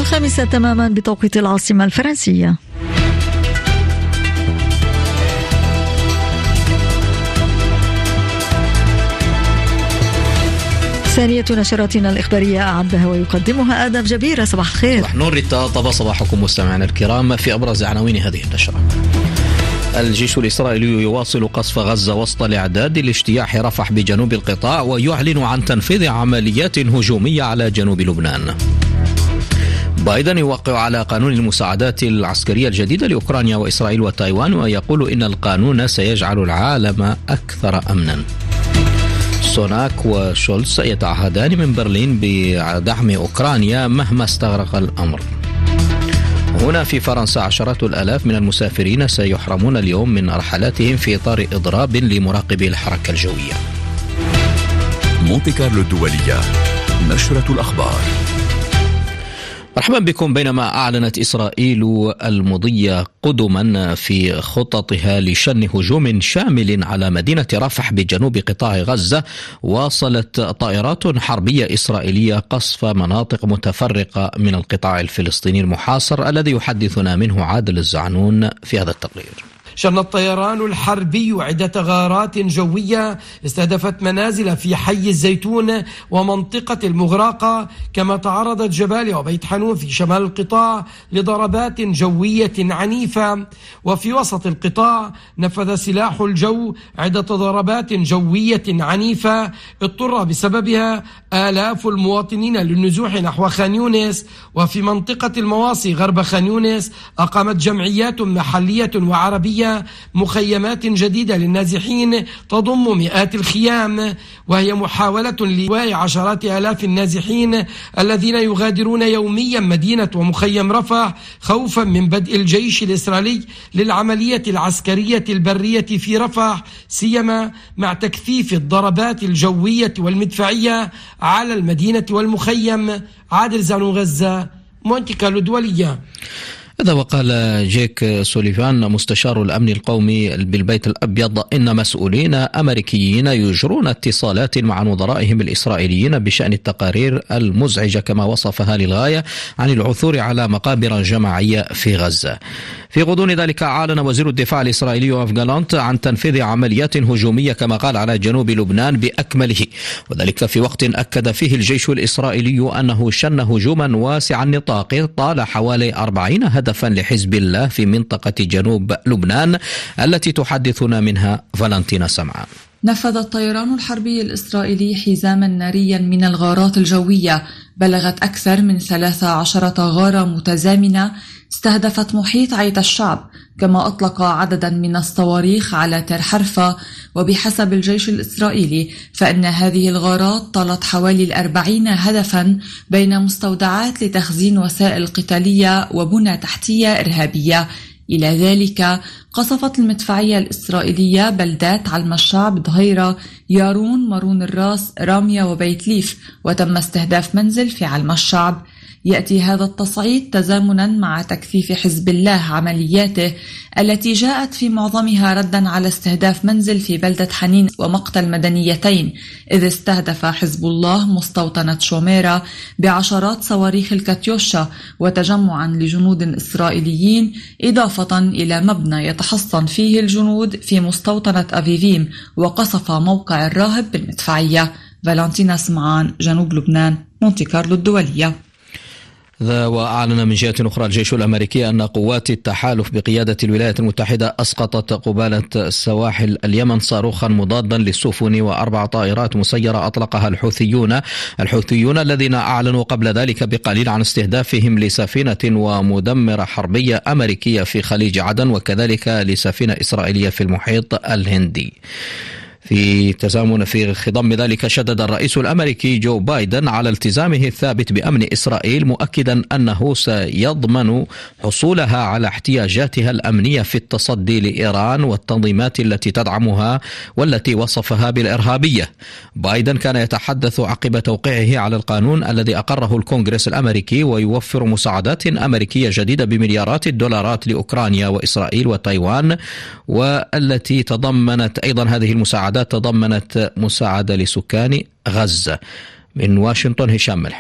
الخامسة تماما بتوقيت العاصمة الفرنسية. ثانية نشراتنا الإخبارية أعدها ويقدمها آدم جبيرة. صباح الخير. صباح النور ريتا. طاب صباحكم مستمعينا الكرام. في أبرز عناوين هذه النشرة: الجيش الإسرائيلي يواصل قصف غزة وسط الإعداد لاجتياح رفح بجنوب القطاع، ويعلن عن تنفيذ عمليات هجومية على جنوب لبنان. بايدن يوقع على قانون المساعدات العسكرية الجديدة لأوكرانيا وإسرائيل وتايوان، ويقول إن القانون سيجعل العالم أكثر أمنا. سوناك وشولتز يتعهدان من برلين بدعم أوكرانيا مهما استغرق الأمر. هنا في فرنسا عشرات الآلاف من المسافرين سيحرمون اليوم من رحلاتهم في إطار إضراب لمراقبي الحركة الجوية. مونتي كارلو الدولية، نشرة الأخبار. مرحبا بكم. بينما أعلنت إسرائيل المضي قدما في خططها لشن هجوم شامل على مدينة رفح بجنوب قطاع غزة، واصلت طائرات حربية إسرائيلية قصف مناطق متفرقة من القطاع الفلسطيني المحاصر الذي يحدثنا منه عادل الزعنون في هذا التقرير. شن الطيران الحربي عدة غارات جوية استهدفت منازل في حي الزيتون ومنطقة المغراقة، كما تعرضت جباليا وبيت حنون في شمال القطاع لضربات جوية عنيفة. وفي وسط القطاع نفذ سلاح الجو عدة ضربات جوية عنيفة اضطر بسببها آلاف المواطنين للنزوح نحو خان يونس. وفي منطقة المواصي غرب خان يونس أقامت جمعيات محلية وعربية مخيمات جديدة للنازحين تضم مئات الخيام، وهي محاولة لإيواء عشرات آلاف النازحين الذين يغادرون يوميا مدينة ومخيم رفح خوفا من بدء الجيش الإسرائيلي للعملية العسكرية البرية في رفح، سيما مع تكثيف الضربات الجوية والمدفعية على المدينة والمخيم. عادل زعنون، غزة، مونتي كارلو الدولية. هذا وقال جيك سوليفان مستشار الأمن القومي بالبيت الأبيض إن مسؤولين أمريكيين يجرون اتصالات مع نظرائهم الإسرائيليين بشأن التقارير المزعجة كما وصفها للغاية عن العثور على مقابر جماعية في غزة. في غضون ذلك أعلن وزير الدفاع الإسرائيلي يوآف جالانت عن تنفيذ عمليات هجومية كما قال على جنوب لبنان بأكمله، وذلك في وقت أكد فيه الجيش الإسرائيلي أنه شن هجوما واسع النطاق طال حوالي 40 هدفا لحزب الله في منطقة جنوب لبنان التي تحدثنا منها فالنتينا سمعان. نفذ الطيران الحربي الإسرائيلي حزاما ناريا من الغارات الجوية بلغت أكثر من 13 غارة متزامنة استهدفت محيط عيت الشعب، كما أطلق عددا من الصواريخ على تل حرفة. وبحسب الجيش الإسرائيلي فإن هذه الغارات طالت حوالي 40 هدفا بين مستودعات لتخزين وسائل قتالية وبنى تحتية إرهابية. إلى ذلك قصفت المدفعية الإسرائيلية بلدات علم الشعب، ظهيرة، يارون، مارون الراس، رامية وبيت ليف، وتم استهداف منزل في علم الشعب. يأتي هذا التصعيد تزامنا مع تكثيف حزب الله عملياته التي جاءت في معظمها ردا على استهداف منزل في بلدة حنين ومقتل مدنيتين، إذ استهدف حزب الله مستوطنة شوميرا بعشرات صواريخ الكاتيوشا وتجمعا لجنود إسرائيليين، إضافة إلى مبنى يتحصن فيه الجنود في مستوطنة أفيفيم، وقصف موقع الراهب بالمدفعية. فالنتينا سمعان، جنوب لبنان، مونتي كارلو الدولية. وأعلن من جهة أخرى الجيش الأمريكي أن قوات التحالف بقيادة الولايات المتحدة أسقطت قبالة سواحل اليمن صاروخا مضادا للسفن و4 طائرات مسيرة أطلقها الحوثيون الذين أعلنوا قبل ذلك بقليل عن استهدافهم لسفينة ومدمرة حربية أمريكية في خليج عدن، وكذلك لسفينة إسرائيلية في المحيط الهندي. في خضم ذلك شدد الرئيس الأمريكي جو بايدن على التزامه الثابت بأمن إسرائيل، مؤكدا أنه سيضمن حصولها على احتياجاتها الأمنية في التصدي لإيران والتنظيمات التي تدعمها والتي وصفها بالإرهابية. بايدن كان يتحدث عقب توقيعه على القانون الذي أقره الكونغرس الأمريكي ويوفر مساعدات أمريكية جديدة بمليارات الدولارات لأوكرانيا وإسرائيل وتايوان، والتي تضمنت أيضا هذه المساعدات تضمنت مساعدة لسكان غزة. من واشنطن هشام ملحم.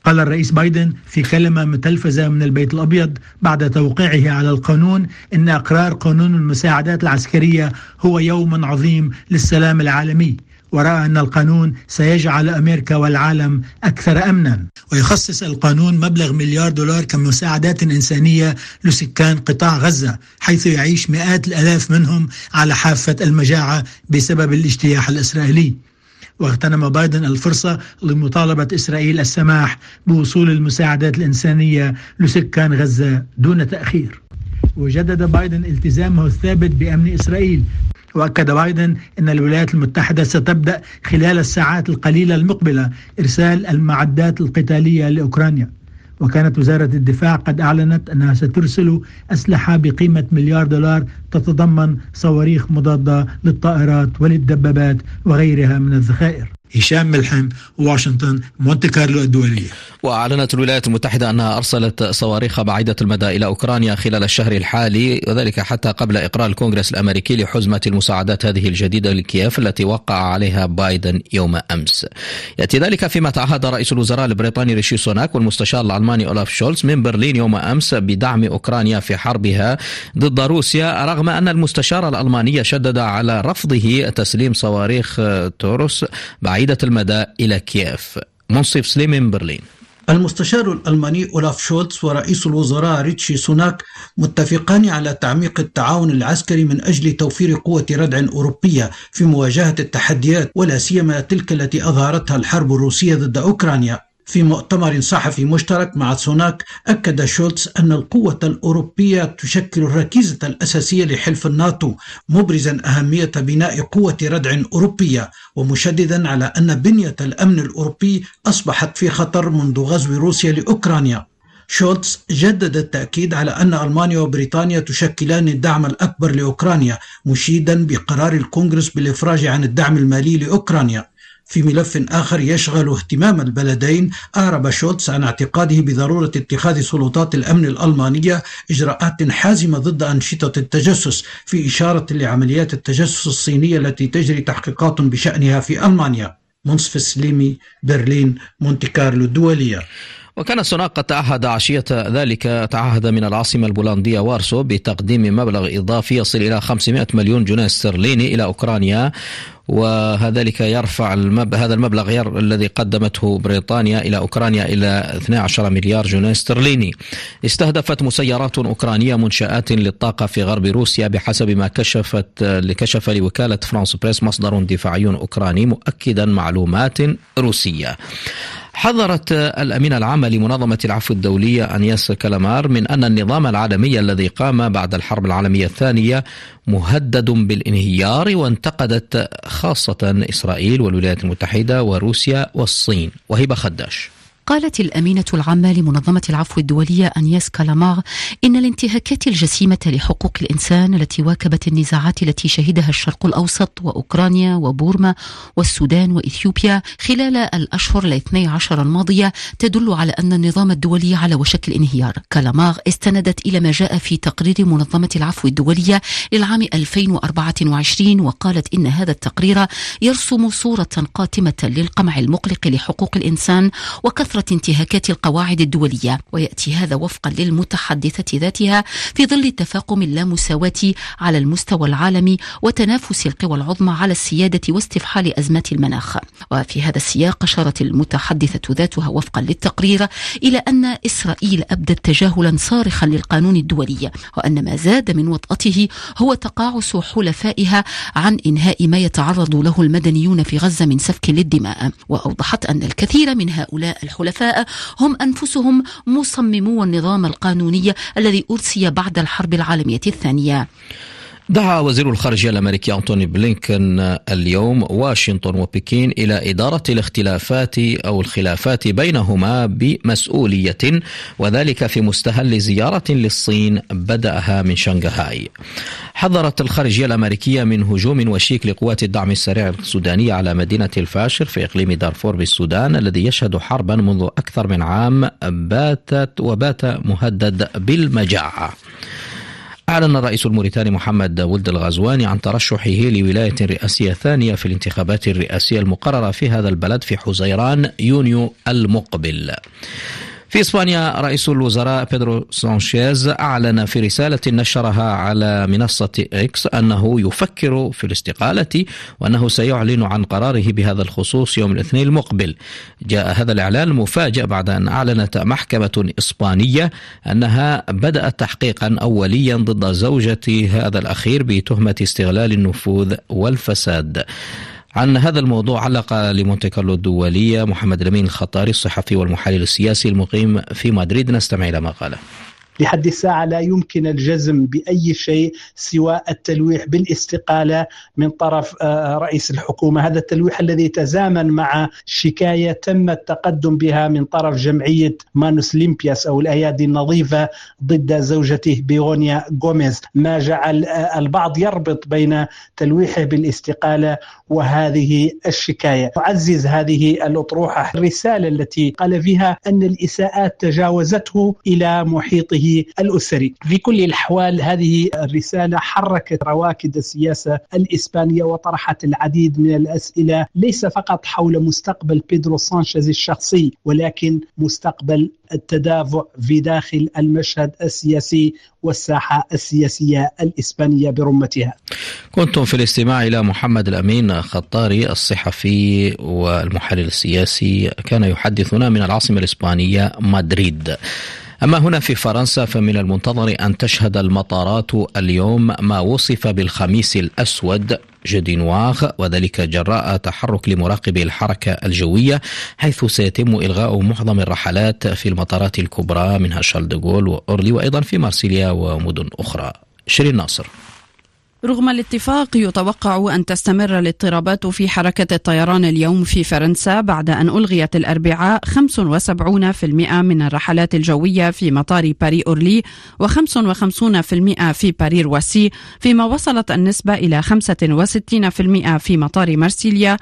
قال الرئيس بايدن في كلمة متلفزة من البيت الأبيض بعد توقيعه على القانون إن إقرار قانون المساعدات العسكرية هو يوم عظيم للسلام العالمي، ورأى أن القانون سيجعل أمريكا والعالم أكثر أمنا. ويخصص القانون مبلغ $1 مليار كمساعدات إنسانية لسكان قطاع غزة، حيث يعيش مئات الآلاف منهم على حافة المجاعة بسبب الاجتياح الإسرائيلي. واغتنم بايدن الفرصة لمطالبة إسرائيل السماح بوصول المساعدات الإنسانية لسكان غزة دون تأخير. وجدد بايدن التزامه الثابت بأمن إسرائيل، وأكد بايدن أن الولايات المتحدة ستبدأ خلال الساعات القليلة المقبلة إرسال المعدات القتالية لأوكرانيا. وكانت وزارة الدفاع قد أعلنت أنها سترسل أسلحة بقيمة $1 مليار تتضمن صواريخ مضادة للطائرات وللدبابات وغيرها من الذخائر. هشام ملحم، واشنطن، مونتي كارلو الدولية. وأعلنت الولايات المتحدة أنها أرسلت صواريخ بعيدة المدى إلى أوكرانيا خلال الشهر الحالي، وذلك حتى قبل إقرار الكونغرس الأمريكي لحزمة المساعدات هذه الجديدة لكييف التي وقع عليها بايدن يوم أمس. يأتي ذلك فيما تعهد رئيس الوزراء البريطاني ريشي سوناك والمستشار الألماني أولاف شولز من برلين يوم أمس بدعم أوكرانيا في حربها ضد روسيا، رغم أن المستشار الألماني شدد على رفضه تسليم صواريخ توروس بعيدة المدى إلى كييف. منصف سليم من برلين. المستشار الألماني أولاف شولتز ورئيس الوزراء ريتشي سوناك متفقان على تعميق التعاون العسكري من أجل توفير قوة ردع أوروبية في مواجهة التحديات، ولا سيما تلك التي أظهرتها الحرب الروسية ضد أوكرانيا. في مؤتمر صحفي مشترك مع سوناك، أكد شولتز أن القوة الأوروبية تشكل الركيزة الأساسية لحلف الناتو، مبرزا أهمية بناء قوة ردع أوروبية، ومشددا على أن بنية الأمن الأوروبي أصبحت في خطر منذ غزو روسيا لأوكرانيا. شولتز جدد التأكيد على أن ألمانيا وبريطانيا تشكلان الدعم الأكبر لأوكرانيا، مشيدا بقرار الكونغرس بالإفراج عن الدعم المالي لأوكرانيا. في ملف آخر يشغل اهتمام البلدين، أعرب شولتز عن اعتقاده بضرورة اتخاذ سلطات الأمن الألمانية إجراءات حازمة ضد أنشطة التجسس، في إشارة لعمليات التجسس الصينية التي تجري تحقيقات بشأنها في ألمانيا. منصف سليمي، برلين، مونتي كارلو الدولية. وكان سوناك قد تعهد من العاصمة البولندية وارسو بتقديم مبلغ إضافي يصل إلى 500 مليون جنيه استرليني إلى أوكرانيا، وذلك يرفع هذا المبلغ الذي قدمته بريطانيا إلى أوكرانيا إلى 12 مليار جنيه استرليني. استهدفت مسيرات أوكرانية منشآت للطاقة في غرب روسيا بحسب ما كشف لوكالة فرانس بريس مصدر دفاعي أوكراني مؤكدا معلومات روسية. حذرت الأمين العام لمنظمة العفو الدولية أنياس كالامار من أن النظام العالمي الذي قام بعد الحرب العالمية الثانية مهدد بالانهيار، وانتقدت خاصة إسرائيل والولايات المتحدة وروسيا والصين. وهبة خداش. قالت الأمينة العامة لمنظمة العفو الدولية أنياس كالامار إن الانتهاكات الجسيمة لحقوق الإنسان التي واكبت النزاعات التي شهدها الشرق الأوسط وأوكرانيا وبورما والسودان وإثيوبيا خلال الأشهر 12 الماضية تدل على أن النظام الدولي على وشك الانهيار. كالامار استندت إلى ما جاء في تقرير منظمة العفو الدولية للعام 2024، وقالت إن هذا التقرير يرسم صورة قاتمة للقمع المقلق لحقوق الإنسان وكثرة انتهاكات القواعد الدولية، ويأتي هذا وفقا للمتحدثة ذاتها في ظل تفاقم اللامساواة على المستوى العالمي وتنافس القوى العظمى على السيادة واستفحال أزمات المناخ. وفي هذا السياق أشارت المتحدثة ذاتها وفقا للتقرير إلى أن إسرائيل أبدت تجاهلا صارخا للقانون الدولي، وأن ما زاد من وطأته هو تقاعس حلفائها عن إنهاء ما يتعرض له المدنيون في غزة من سفك للدماء. وأوضحت أن الكثير من هؤلاء الحلفاء هم أنفسهم مصممو النظام القانوني الذي أرسي بعد الحرب العالمية الثانية. دعا وزير الخارجية الأمريكي أنتوني بلينكن اليوم واشنطن وبكين إلى إدارة الخلافات بينهما بمسؤولية، وذلك في مستهل زيارة للصين بدأها من شنغهاي. حذرت الخارجية الأمريكية من هجوم وشيك لقوات الدعم السريع السودانية على مدينة الفاشر في إقليم دارفور بالسودان الذي يشهد حربا منذ أكثر من عام وبات مهدد بالمجاعة. أعلن الرئيس الموريتاني محمد ولد الغزواني عن ترشحه لولاية رئاسية ثانية في الانتخابات الرئاسية المقررة في هذا البلد في حزيران يونيو المقبل. في إسبانيا رئيس الوزراء بيدرو سانشيز أعلن في رسالة نشرها على منصة إكس أنه يفكر في الاستقالة وأنه سيعلن عن قراره بهذا الخصوص يوم الاثنين المقبل. جاء هذا الإعلان مفاجئ بعد أن أعلنت محكمة إسبانية أنها بدأت تحقيقا أوليا ضد زوجة هذا الأخير بتهمة استغلال النفوذ والفساد. عن هذا الموضوع علق لمونتي كارلو الدولية محمد الأمين الخطاري الصحفي والمحلل السياسي المقيم في مدريد. نستمع إلى ما قاله. لحد الساعة لا يمكن الجزم بأي شيء سوى التلويح بالاستقالة من طرف رئيس الحكومة. هذا التلويح الذي تزامن مع شكاية تم التقدم بها من طرف جمعية مانوس ليمبياس أو الأيادي النظيفة ضد زوجته بيغونيا غوميز، ما جعل البعض يربط بين تلويحه بالاستقالة وهذه الشكاية. تعزز هذه الأطروحة الرسالة التي قال فيها أن الإساءات تجاوزته إلى محيطه الأسري. في كل الأحوال هذه الرسالة حركت رواكد السياسة الإسبانية وطرحت العديد من الأسئلة، ليس فقط حول مستقبل بيدرو سانشيز الشخصي ولكن مستقبل التدافع في داخل المشهد السياسي والساحة السياسية الإسبانية برمتها. كنتم في الاستماع إلى محمد الأمين خطاري الصحفي والمحلل السياسي، كان يحدثنا من العاصمة الإسبانية مدريد. أما هنا في فرنسا فمن المنتظر أن تشهد المطارات اليوم ما وصف بالخميس الأسود جدي نواغ، وذلك جراء تحرك لمراقبي الحركة الجوية، حيث سيتم إلغاء معظم الرحلات في المطارات الكبرى منها شارل دي غول وأورلي وأيضا في مارسيليا ومدن أخرى. شيرين ناصر. رغم الاتفاق يتوقع أن تستمر الاضطرابات في حركة الطيران اليوم في فرنسا بعد أن ألغيت الأربعاء 75% من الرحلات الجوية في مطار باري أورلي و55% في باري رواسي، فيما وصلت النسبة إلى 65% في مطار مارسيليا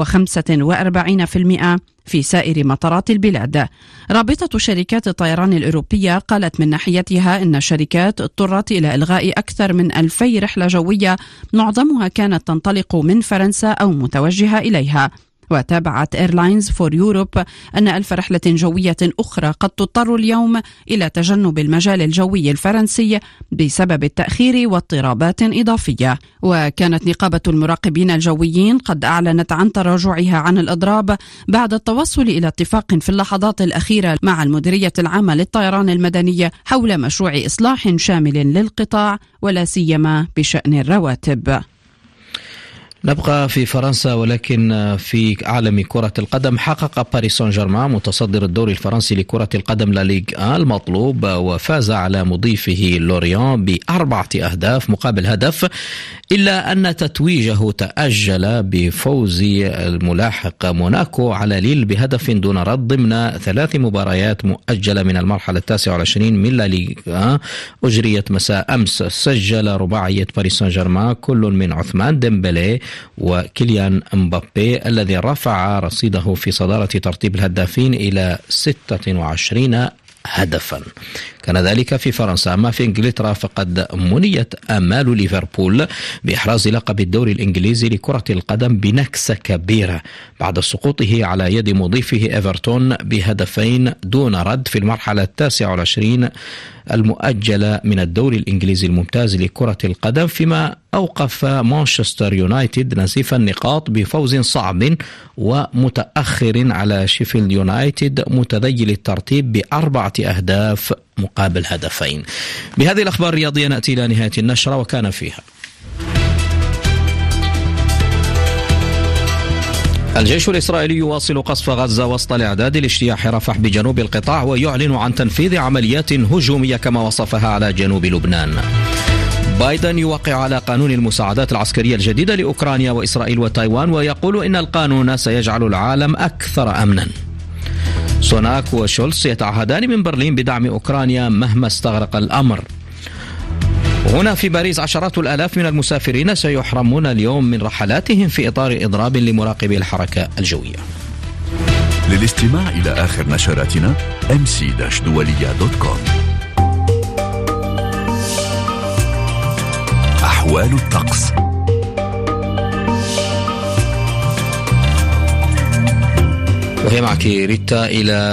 و45% في سائر مطارات البلاد. رابطة شركات الطيران الأوروبية قالت من ناحيتها إن الشركات اضطرت إلى إلغاء أكثر من 2000 رحلة جوية، معظمها كانت تنطلق من فرنسا أو متوجهة إليها. وتابعت إيرلاينز فور يوروب أن 1000 رحلة جوية أخرى قد تضطر اليوم إلى تجنب المجال الجوي الفرنسي بسبب التأخير واضطرابات إضافية. وكانت نقابة المراقبين الجويين قد أعلنت عن تراجعها عن الإضراب بعد التوصل إلى اتفاق في اللحظات الأخيرة مع المديرية العامة للطيران المدني حول مشروع إصلاح شامل للقطاع ولا سيما بشأن الرواتب. نبقى في فرنسا ولكن في عالم كرة القدم. حقق باريس سان جيرمان متصدر الدوري الفرنسي لكرة القدم لا ليغ 1 المطلوب، وفاز على مضيفه لوريان ب4 أهداف مقابل هدف، إلا أن تتويجه تأجل بفوز الملاحق موناكو على ليل بهدف دون رد ضمن 3 مباريات مؤجلة من المرحلة 29 من لا ليغ 1 أجريت مساء أمس. سجل رباعية باريس سان جيرمان كل من عثمان ديمبلي وكيليان مبابي الذي رفع رصيده في صدارة ترتيب الهدافين إلى 26 هدفا. كان ذلك في فرنسا. أما في إنجلترا فقد منيت آمال ليفربول بإحراز لقب الدوري الإنجليزي لكرة القدم بنكسة كبيرة بعد سقوطه على يد مضيفه إيفرتون بهدفين دون رد في المرحلة 29 المؤجلة من الدوري الإنجليزي الممتاز لكرة القدم، فيما أوقف مانشستر يونايتد نزيف النقاط بفوز صعب ومتأخر على شيفيلد يونايتد متذيل الترتيب ب4 أهداف مقابل هدفين. بهذه الأخبار الرياضية نأتي إلى نهاية النشرة وكان فيها: الجيش الإسرائيلي يواصل قصف غزة وسط الإعداد لاجتياح رفح بجنوب القطاع ويعلن عن تنفيذ عمليات هجومية كما وصفها على جنوب لبنان. بايدن يوقع على قانون المساعدات العسكرية الجديدة لأوكرانيا وإسرائيل وتايوان ويقول إن القانون سيجعل العالم أكثر أمنا. سوناك وشولتز يتعهدان من برلين بدعم أوكرانيا مهما استغرق الأمر. هنا في باريس عشرات الآلاف من المسافرين سيحرمون اليوم من رحلاتهم في إطار إضراب لمراقبي الحركة الجوية. للاستماع إلى آخر نشراتنا mc-dualiya.com. أحوال الطقس. وهي معك ريتا إلى